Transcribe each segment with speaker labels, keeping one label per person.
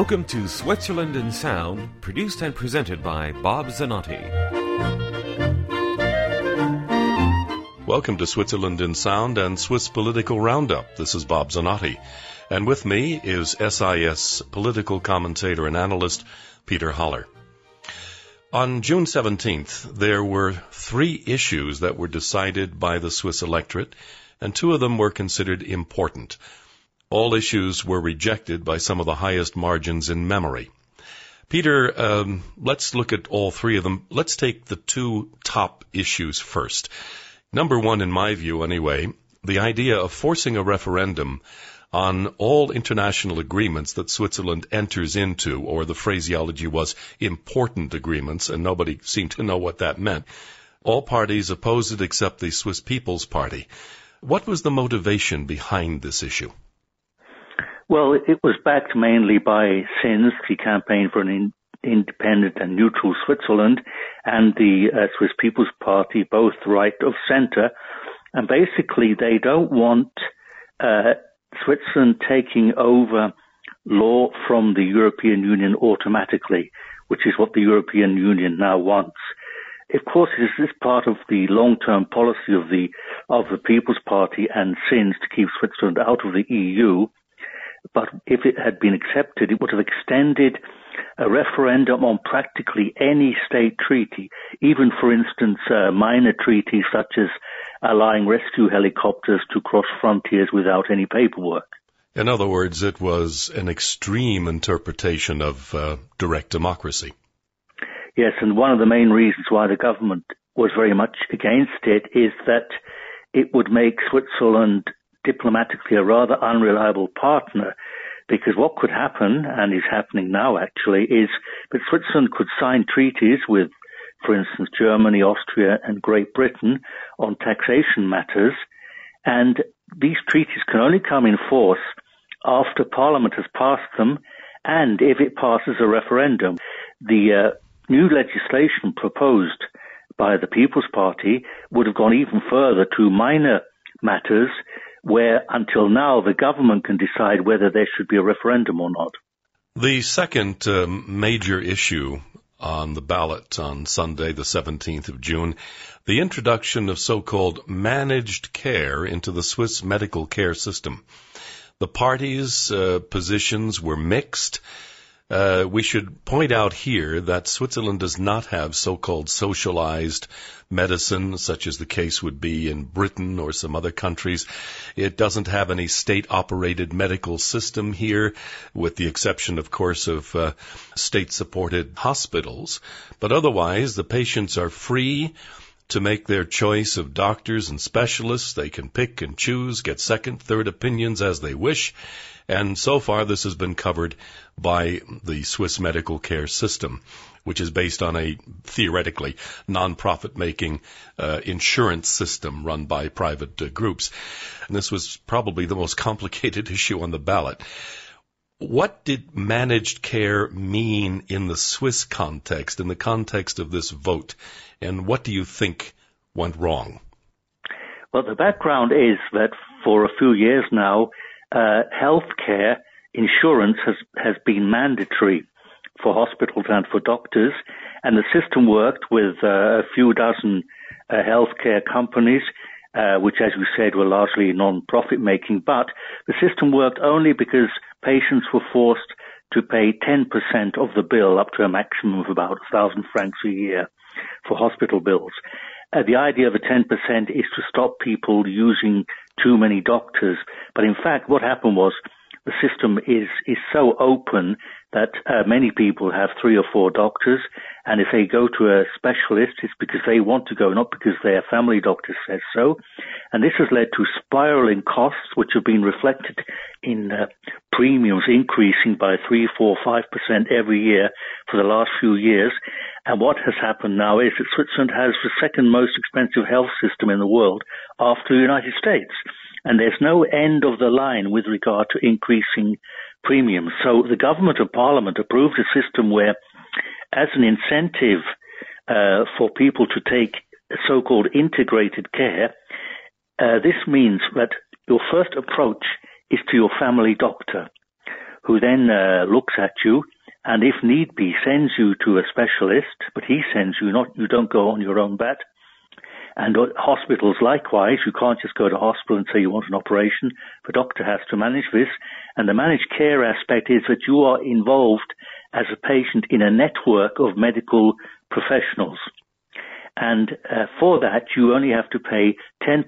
Speaker 1: Welcome to Switzerland in Sound, produced and presented by Bob Zanotti.
Speaker 2: Welcome to Switzerland in Sound and Swiss Political Roundup. This is Bob Zanotti. And with me is SIS political commentator and analyst Peter Haller. On June 17th, there were 3 issues that were decided by the Swiss electorate, and 2 of them were considered important. All issues were rejected by some of the highest margins in memory. Peter, let's look at all 3 of them. Let's take the 2 top issues first. Number 1, in my view anyway, the idea of forcing a referendum on all international agreements that Switzerland enters into, or the phraseology was important agreements, and nobody seemed to know what that meant. All parties opposed it except the Swiss People's Party. What was the motivation behind this issue?
Speaker 3: Well, it was backed mainly by SINS, the Campaign for an Independent and Neutral Switzerland, and the Swiss People's Party, both right of centre. And basically, they don't want Switzerland taking over law from the European Union automatically, which is what the European Union now wants. Of course, it is part of the long-term policy of the People's Party and SINS to keep Switzerland out of the EU. But if it had been accepted, it would have extended a referendum on practically any state treaty, even, for instance, minor treaties such as allowing rescue helicopters to cross frontiers without any paperwork.
Speaker 2: In other words, it was an extreme interpretation of direct democracy.
Speaker 3: Yes, and one of the main reasons why the government was very much against it is that it would make Switzerland diplomatically a rather unreliable partner, because what could happen, and is happening now actually, is that Switzerland could sign treaties with, for instance, Germany, Austria and Great Britain on taxation matters, and these treaties can only come in force after Parliament has passed them, and if it passes a referendum. The new legislation proposed by the People's Party would have gone even further to minor matters, where until now the government can decide whether there should be a referendum or not.
Speaker 2: The second major issue on the ballot on Sunday, the 17th of June, the introduction of so-called managed care into the Swiss medical care system. The parties' positions were mixed. We should point out here that Switzerland does not have so-called socialized medicine, such as the case would be in Britain or some other countries. It doesn't have any state-operated medical system here, with the exception, of course, of state-supported hospitals. But otherwise, the patients are free to make their choice of doctors and specialists. They can pick and choose, get second, third opinions as they wish. And so far, this has been covered by the Swiss medical care system, which is based on a theoretically non-profit-making insurance system run by private groups. And this was probably the most complicated issue on the ballot. What did managed care mean in the Swiss context, in the context of this vote? And what do you think went wrong?
Speaker 3: Well, the background is that for a few years now, healthcare insurance has been mandatory for hospitals and for doctors, and the system worked with a few dozen healthcare companies, which, as you said, were largely non-profit making. But the system worked only because patients were forced to pay 10% of the bill, up to a maximum of about 1,000 francs a year for hospital bills. The idea of the 10% is to stop people using too many doctors. But in fact, what happened was the system is so open that many people have 3 or 4 doctors, and if they go to a specialist, it's because they want to go, not because their family doctor says so. And this has led to spiraling costs, which have been reflected in premiums increasing by 3, 4, 5% every year for the last few years. And what has happened now is that Switzerland has the second most expensive health system in the world after the United States. And there's no end of the line with regard to increasing premiums. So the government and parliament approved a system where, as an incentive for people to take so-called integrated care, this means that your first approach is to your family doctor, who then looks at you and, if need be, sends you to a specialist, but he sends you, you don't go on your own bat. And hospitals, likewise, you can't just go to hospital and say you want an operation. The doctor has to manage this. And the managed care aspect is that you are involved as a patient in a network of medical professionals. And for that, you only have to pay 10%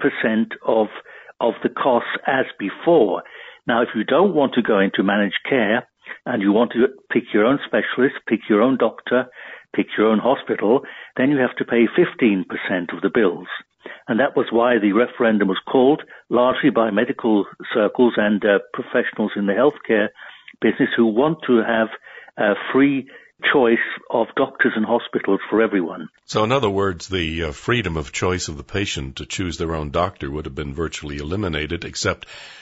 Speaker 3: of the costs as before. Now, if you don't want to go into managed care and you want to pick your own specialist, pick your own doctor, pick your own hospital, then you have to pay 15% of the bills. And that was why the referendum was called, largely by medical circles and professionals in the healthcare business who want to have free choice of doctors and hospitals for everyone.
Speaker 2: So in other words, the freedom of choice of the patient to choose their own doctor would have been virtually eliminated, except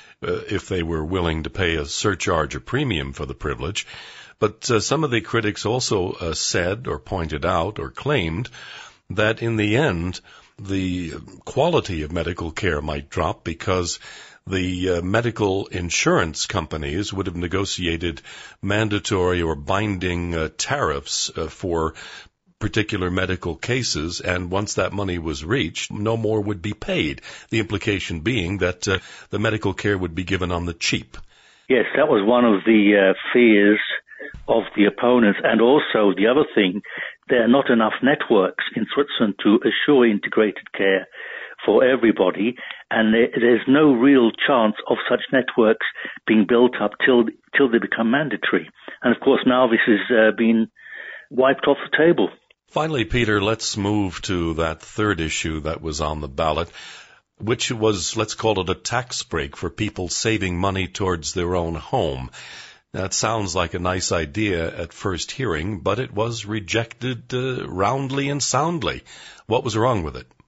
Speaker 2: if they were willing to pay a surcharge or premium for the privilege. But some of the critics also said or pointed out or claimed that in the end, the quality of medical care might drop because the medical insurance companies would have negotiated mandatory or binding tariffs for particular medical cases, and once that money was reached, no more would be paid, the implication being that the medical care would be given on the cheap.
Speaker 3: Yes, that was one of the fears of the opponents. And also the other thing, there are not enough networks in Switzerland to assure integrated care for everybody, and there's no real chance of such networks being built up till they become mandatory. And of course now this has been wiped off the table.
Speaker 2: Finally, Peter, let's move to that third issue that was on the ballot, which was, let's call it a tax break for people saving money towards their own home. That sounds like a nice idea at first hearing, but it was rejected roundly and soundly. What was wrong with it?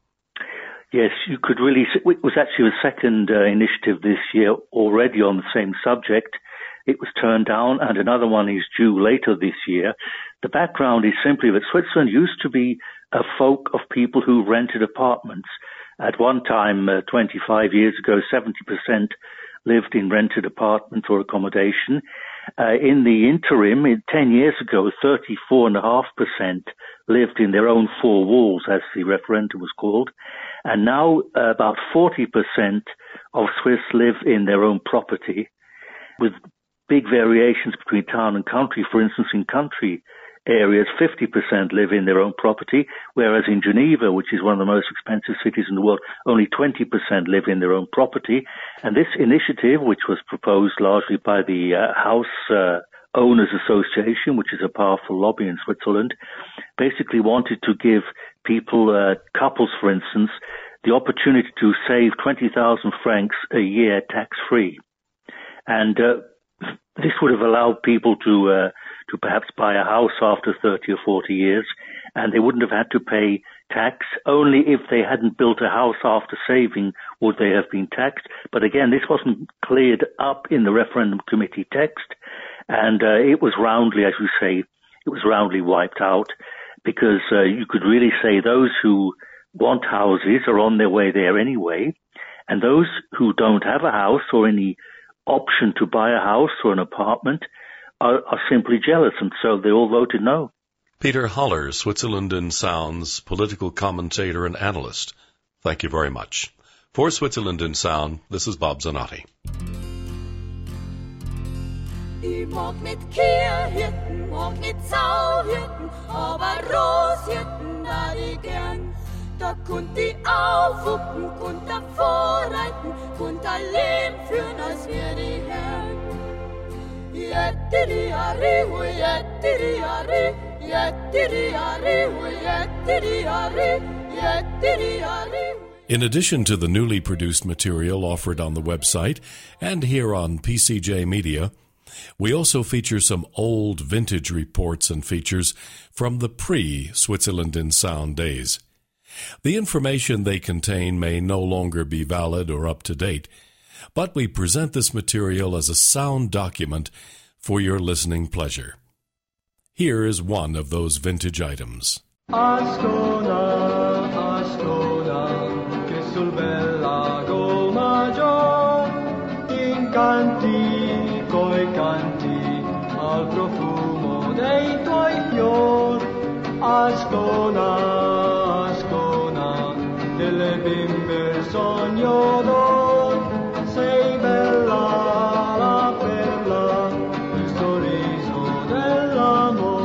Speaker 3: Yes, you could really. It was actually the second initiative this year already on the same subject. It was turned down, and another one is due later this year. The background is simply that Switzerland used to be a folk of people who rented apartments. At one time, 25 years ago, 70% lived in rented apartments or accommodation. In the interim, 10 years ago, 34.5% lived in their own four walls, as the referendum was called. And now about 40% of Swiss live in their own property, with big variations between town and country. For instance, in country areas, 50% live in their own property, whereas in Geneva, which is one of the most expensive cities in the world, only 20% live in their own property. And this initiative, which was proposed largely by the House Owners Association, which is a powerful lobby in Switzerland, basically wanted to give people, couples for instance, the opportunity to save 20,000 francs a year tax-free. And this would have allowed people to perhaps buy a house after 30 or 40 years, and they wouldn't have had to pay tax. Only if they hadn't built a house after saving would they have been taxed. But again, this wasn't cleared up in the referendum committee text, and it was roundly, as you say, it was roundly wiped out, because you could really say those who want houses are on their way there anyway, and those who don't have a house or any option to buy a house or an apartment are simply jealous, and so they all voted no.
Speaker 2: Peter Haller, Switzerland in Sound's political commentator and analyst. Thank you very much. For Switzerland in Sound, this is Bob Zanotti.
Speaker 4: Ich mag nicht Kehrhirten, mag nicht Sauhirten, aber Roshirten da ich gern. Da konnt ich aufhucken, konnt da vorreiten, konnt da Leben führen, als wär die Herren. Yettiri-ari, hu yettiri-ari, yettiri-ari, hu yettiri-ari, yettiri-ari.
Speaker 5: In addition to the newly produced material offered on the website and here on PCJ Media, we also feature some old vintage reports and features from the pre-Switzerland in Sound days. The information they contain may no longer be valid or up to date, but we present this material as a sound document for your listening pleasure. Here is one of those vintage items.
Speaker 6: Ascona, che sul bel lago maggior, in canti, coi canti, Ascona, Ascona, delle bimbe il sogno d'or, sei bella la perla, il sorriso dell'amor.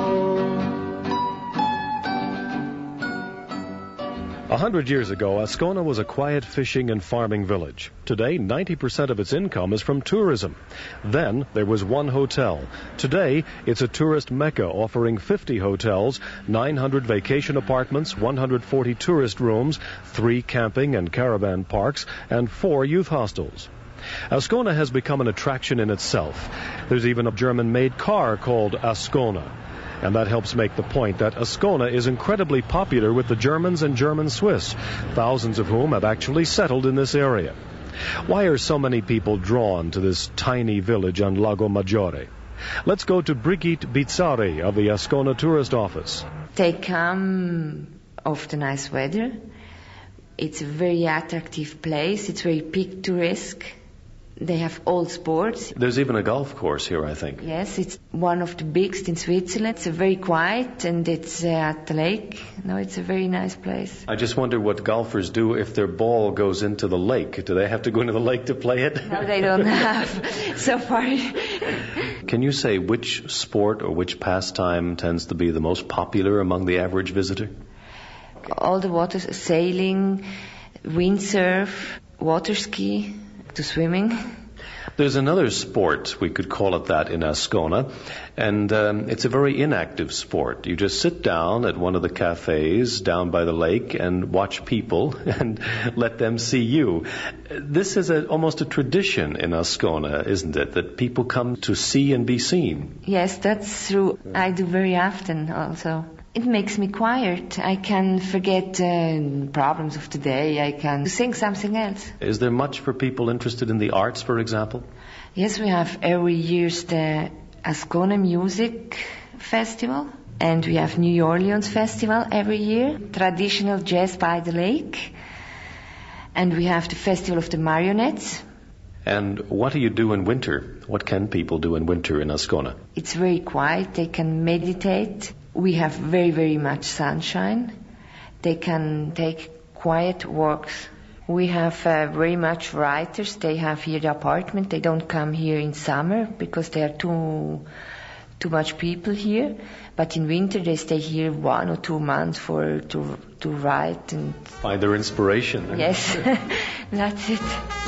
Speaker 7: 100 years ago, Ascona was a quiet fishing and farming village. Today, 90% of its income is from tourism. Then, there was one hotel. Today, it's a tourist mecca offering 50 hotels, 900 vacation apartments, 140 tourist rooms, 3 camping and caravan parks, and 4 youth hostels. Ascona has become an attraction in itself. There's even a German-made car called Ascona. And that helps make the point that Ascona is incredibly popular with the Germans and German Swiss, thousands of whom have actually settled in this area. Why are so many people drawn to this tiny village on Lago Maggiore? Let's go to Brigitte Bizzarri of the Ascona Tourist Office.
Speaker 8: They come of the nice weather. It's a very attractive place. It's very picturesque. They have all sports.
Speaker 7: There's even a golf course here, I think.
Speaker 8: Yes, it's one of the biggest in Switzerland. It's very quiet and it's at the lake. No, it's a very nice place.
Speaker 7: I just wonder what golfers do if their ball goes into the lake. Do they have to go into the lake to play it?
Speaker 8: No, they don't have so far.
Speaker 7: Can you say which sport or which pastime tends to be the most popular among the average visitor?
Speaker 8: All the waters, sailing, windsurf, water ski, to swimming.
Speaker 7: There's another sport, we could call it that, in Ascona, and it's a very inactive sport. You just sit down at one of the cafes down by the lake and watch people and let them see you. This is almost a tradition in Ascona, isn't it, that people come to see and be seen?
Speaker 8: Yes, that's true. I do very often also. It makes me quiet. I can forget problems of the day. I can sing something else.
Speaker 7: Is there much for people interested in the arts, for example?
Speaker 8: Yes, we have every year the Ascona Music Festival. And we have New Orleans Festival every year. Traditional jazz by the lake. And we have the Festival of the Marionettes.
Speaker 7: And what do you do in winter? What can people do in winter in Ascona?
Speaker 8: It's very quiet. They can meditate. We have very, very much sunshine. They can take quiet walks. We have very much writers. They have here the apartment. They don't come here in summer because there are too much people here. But in winter they stay here 1 or 2 months to write and
Speaker 7: find their inspiration.
Speaker 8: Yes, that's it.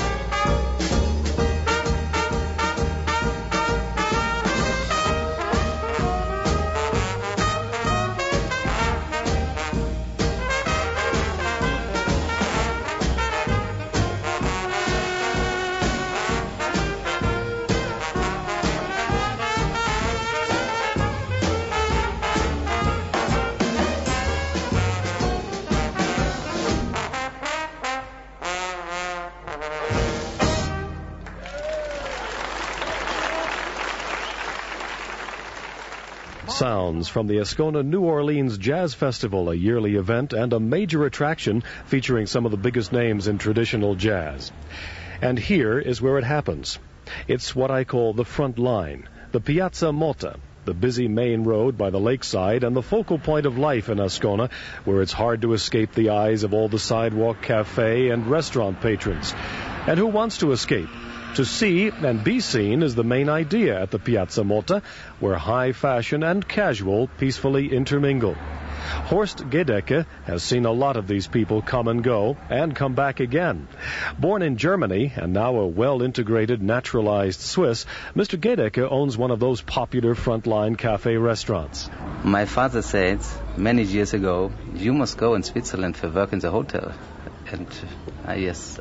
Speaker 7: Sounds from the Ascona New Orleans Jazz Festival, a yearly event and a major attraction featuring some of the biggest names in traditional jazz. And here is where it happens. It's what I call the front line, the Piazza Motta, the busy main road by the lakeside and the focal point of life in Ascona, where it's hard to escape the eyes of all the sidewalk cafe and restaurant patrons. And who wants to escape? To see and be seen is the main idea at the Piazza Motta, where high fashion and casual peacefully intermingle. Horst Gedecke has seen a lot of these people come and go and come back again. Born in Germany and now a well-integrated, naturalized Swiss, Mr. Gedecke owns one of those popular frontline cafe restaurants.
Speaker 9: My father said many years ago, you must go in Switzerland for work in the hotel. And yes,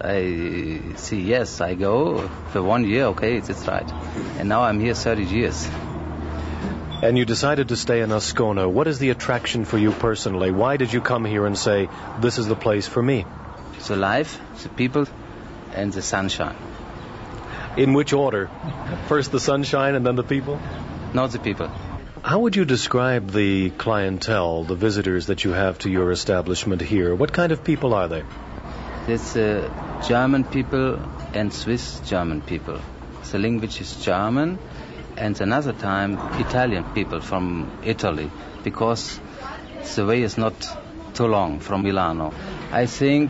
Speaker 9: I go for 1 year, okay, it's right. And now I'm here 30 years.
Speaker 7: And you decided to stay in Ascona. What is the attraction for you personally? Why did you come here and say, this is the place for me?
Speaker 9: The life, the people, and the sunshine.
Speaker 7: In which order? First the sunshine and then the people?
Speaker 9: Not the people.
Speaker 7: How would you describe the clientele, the visitors that you have to your establishment here? What kind of people are they?
Speaker 9: It's German people and Swiss German people. The language is German, and another time Italian people from Italy, because the way is not too long from Milano. I think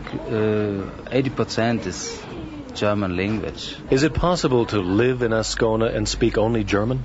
Speaker 9: 80% is German language.
Speaker 7: Is it possible to live in Ascona and speak only German?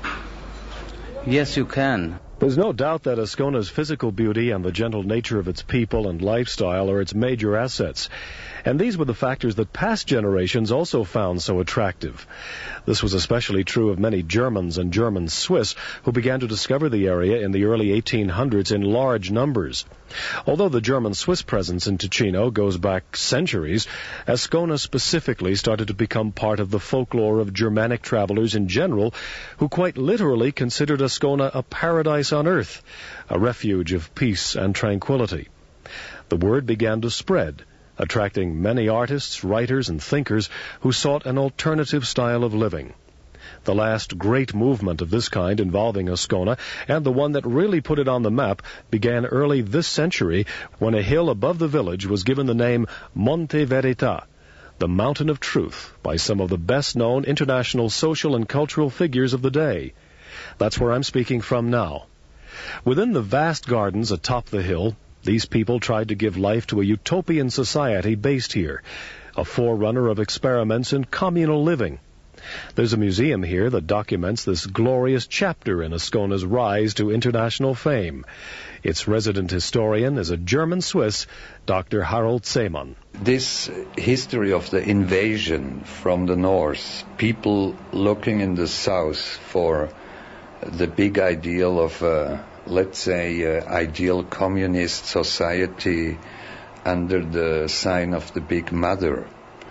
Speaker 9: Yes, you can.
Speaker 7: There's no doubt that Ascona's physical beauty and the gentle nature of its people and lifestyle are its major assets. And these were the factors that past generations also found so attractive. This was especially true of many Germans and German Swiss who began to discover the area in the early 1800s in large numbers. Although the German-Swiss presence in Ticino goes back centuries, Ascona specifically started to become part of the folklore of Germanic travelers in general, who quite literally considered Ascona a paradise on earth, a refuge of peace and tranquility. The word began to spread, attracting many artists, writers, and thinkers who sought an alternative style of living. The last great movement of this kind involving Ascona, and the one that really put it on the map, began early this century when a hill above the village was given the name Monte Verità, the Mountain of Truth, by some of the best-known international social and cultural figures of the day. That's where I'm speaking from now. Within the vast gardens atop the hill, these people tried to give life to a utopian society based here, a forerunner of experiments in communal living. There's a museum here that documents this glorious chapter in Ascona's rise to international fame. Its resident historian is a German-Swiss, Dr. Harald Seemann.
Speaker 10: This history of the invasion from the north, people looking in the south for the big ideal of let's say, ideal communist society under the sign of the Big Mother.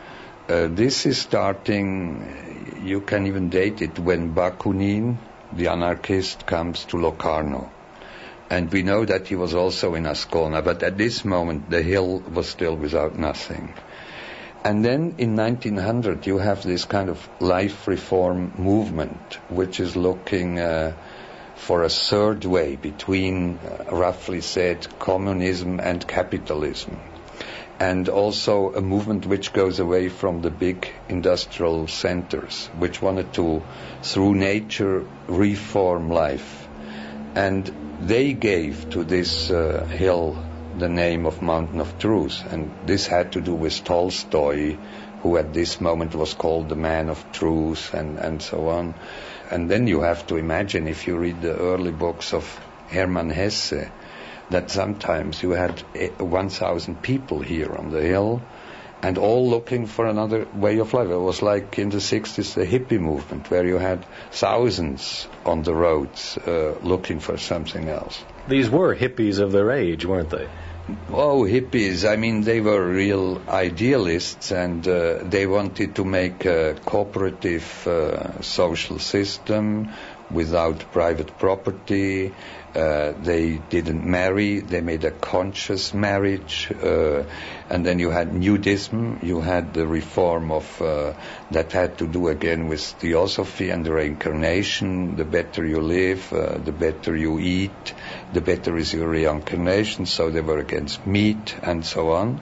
Speaker 10: This is starting, you can even date it, when Bakunin, the anarchist, comes to Locarno. And we know that he was also in Ascona, but at this moment the hill was still without nothing. And then in 1900 you have this kind of life reform movement, which is looking for a third way between, roughly said, communism and capitalism. And also a movement which goes away from the big industrial centers, which wanted to, through nature, reform life. And they gave to this hill the name of Mountain of Truth. And this had to do with Tolstoy, who at this moment was called the Man of Truth, and so on. And then you have to imagine, if you read the early books of Hermann Hesse, that sometimes you had 1,000 people here on the hill, and all looking for another way of life. It was like in the 60s, the hippie movement, where you had thousands on the roads looking for something else.
Speaker 7: These were hippies of their age, weren't they?
Speaker 10: Oh, hippies. I mean, they were real idealists, and they wanted to make a cooperative social system without private property. They didn't marry. They made a conscious marriage. And then you had nudism. You had the reform of that had to do again with theosophy and the reincarnation. The better you live, the better you eat, the better is your reincarnation. So they were against meat and so on.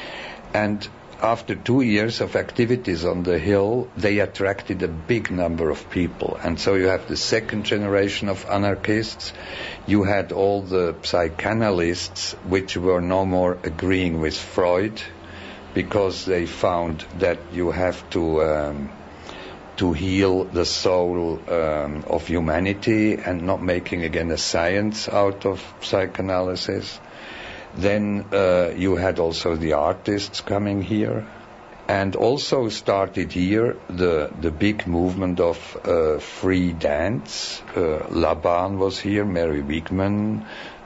Speaker 10: And after 2 years of activities on the hill, they attracted a big number of people. And so you have the second generation of anarchists. You had all the psychanalysts, which were no more agreeing with Freud, because they found that you have to heal the soul of humanity and not making again a science out of psychanalysis. Then you had also the artists coming here, and also started here the big movement of free dance. Laban was here, Mary Wigman,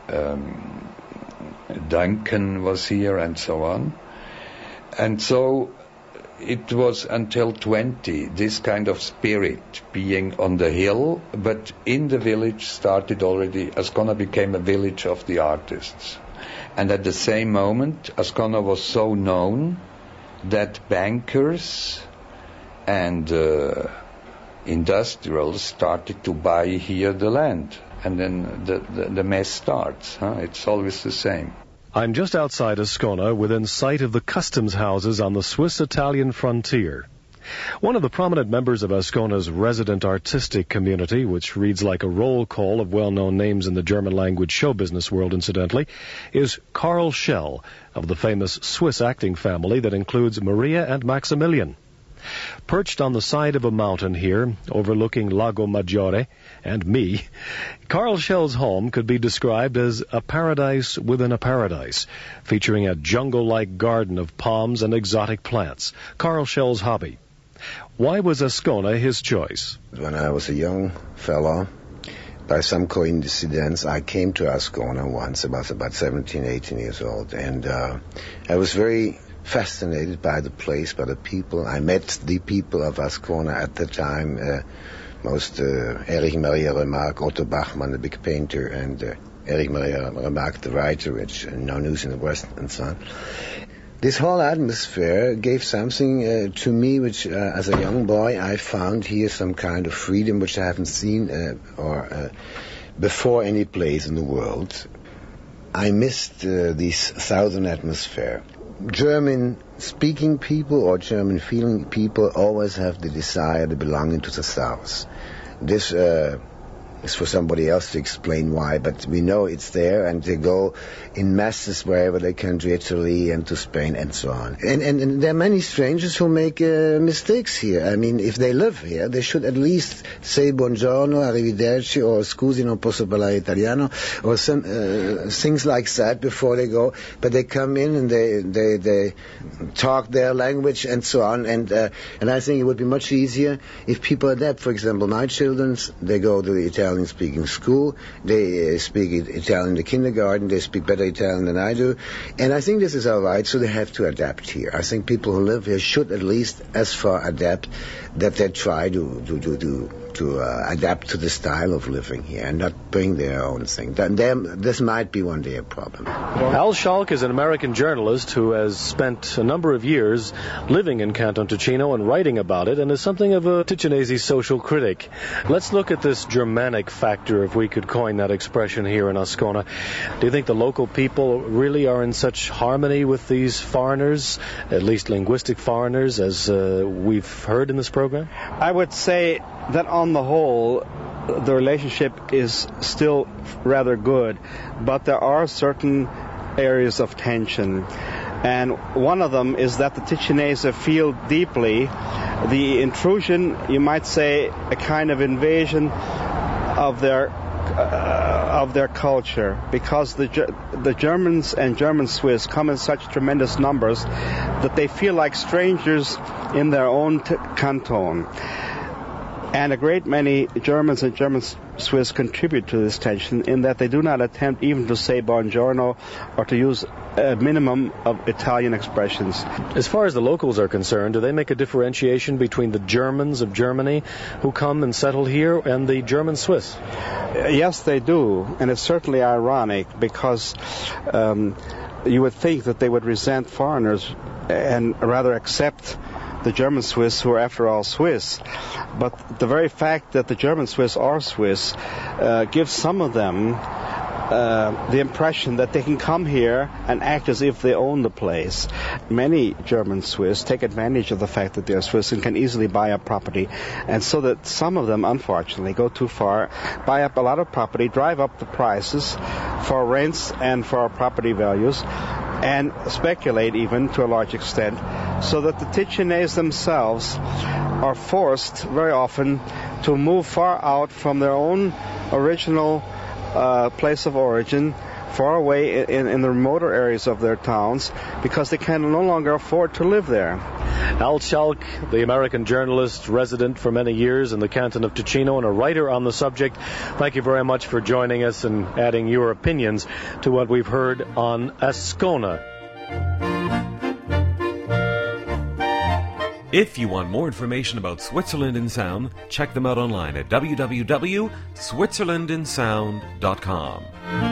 Speaker 10: Duncan was here, and so on. And so it was until 20, this kind of spirit being on the hill, but in the village started already, Ascona became a village of the artists. And at the same moment, Ascona was so known that bankers and industrials started to buy here the land. And then the mess starts. It's always the same.
Speaker 7: I'm just outside Ascona, within sight of the customs houses on the Swiss-Italian frontier. One of the prominent members of Ascona's resident artistic community, which reads like a roll call of well-known names in the German-language show business world, incidentally, is Carl Schell, of the famous Swiss acting family that includes Maria and Maximilian. Perched on the side of a mountain here, overlooking Lago Maggiore and me, Carl Schell's home could be described as a paradise within a paradise, featuring a jungle-like garden of palms and exotic plants. Carl Schell's hobby. Why was Ascona his choice?
Speaker 11: When I was a young fellow, by some coincidence, I came to Ascona once. I was about 17, 18 years old, and I was very fascinated by the place, by the people. I met the people of Ascona at the time, Erich Maria Remarque, Otto Bachmann, the big painter, and Erich Maria Remarque, the writer, which now News in the West, and so on. This whole atmosphere gave something to me which, as a young boy, I found here some kind of freedom which I haven't seen before any place in the world. I missed this southern atmosphere. German-speaking people or German-feeling people always have the desire to belong to the South. This is for somebody else to explain why, but we know it's there, and they go in masses wherever they can, to Italy and to Spain and so on. And there are many strangers who make mistakes here. I mean, if they live here, they should at least say buongiorno, arrivederci, or scusi, non posso parlare italiano, or some things like that before they go. But they come in and they talk their language and so on. And I think it would be much easier if people adapt. For example, my children, they go to the Italian-speaking school. They speak Italian in the kindergarten. They speak better Italian than I do. And I think this is all right, so they have to adapt here. I think people who live here should at least as far adapt that they try to adapt to the style of living here and not bring their own thing. This might be one day a problem.
Speaker 7: Al Schalk is an American journalist who has spent a number of years living in Canton Ticino and writing about it, and is something of a Ticinese social critic. Let's look at this Germanic factor, if we could coin that expression here in Ascona. Do you think the local people really are in such harmony with these foreigners, at least linguistic foreigners, as we've heard in this program?
Speaker 12: I would say that on the whole, the relationship is still rather good, but there are certain areas of tension. And one of them is that the Ticinese feel deeply the intrusion, you might say, a kind of invasion of their culture, because the Germans and German Swiss come in such tremendous numbers that they feel like strangers in their own canton. And a great many Germans and German Swiss contribute to this tension in that they do not attempt even to say buongiorno or to use a minimum of Italian expressions.
Speaker 7: As far as the locals are concerned, do they make a differentiation between the Germans of Germany who come and settle here and the German Swiss?
Speaker 12: Yes, they do. And it's certainly ironic because you would think that they would resent foreigners and rather accept the German Swiss, who are after all Swiss. But the very fact that the German Swiss are Swiss gives some of them the impression that they can come here and act as if they own the place. Many German Swiss take advantage of the fact that they are Swiss and can easily buy up property, and so that some of them, unfortunately, go too far, buy up a lot of property, drive up the prices for rents and for property values, and speculate even to a large extent, so that the Ticinese themselves are forced very often to move far out from their own original place of origin, far away in the remoter areas of their towns, because they can no longer afford to live there.
Speaker 7: Al Schalk, the American journalist, resident for many years in the canton of Ticino and a writer on the subject, thank you very much for joining us and adding your opinions to what we've heard on Ascona.
Speaker 1: If you want more information about Switzerland in Sound, check them out online at www.switzerlandinsound.com.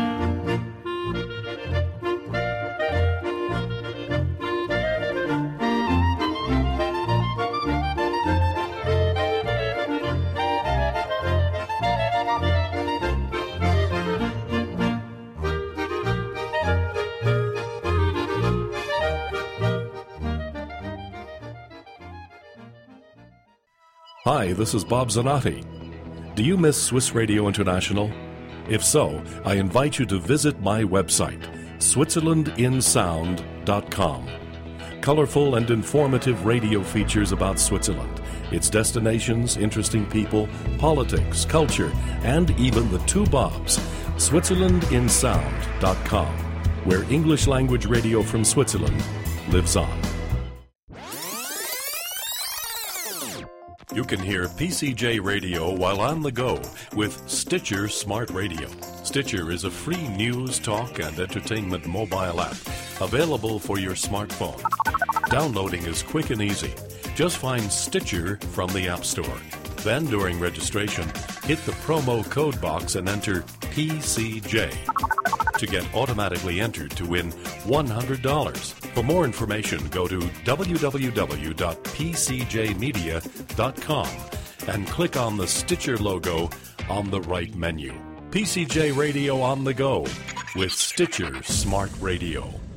Speaker 5: Hi, this is Bob Zanotti. Do you miss Swiss Radio International? If so, I invite you to visit my website, switzerlandinsound.com. Colorful and informative radio features about Switzerland, its destinations, interesting people, politics, culture, and even the two Bobs, switzerlandinsound.com, where English language radio from Switzerland lives on. You can hear PCJ Radio while on the go with Stitcher Smart Radio. Stitcher is a free news, talk, and entertainment mobile app available for your smartphone. Downloading is quick and easy. Just find Stitcher from the App Store. Then, during registration, hit the promo code box and enter PCJ to get automatically entered to win $100. For more information, go to www.pcjmedia.com and click on the Stitcher logo on the right menu. PCJ Radio on the go with Stitcher Smart Radio.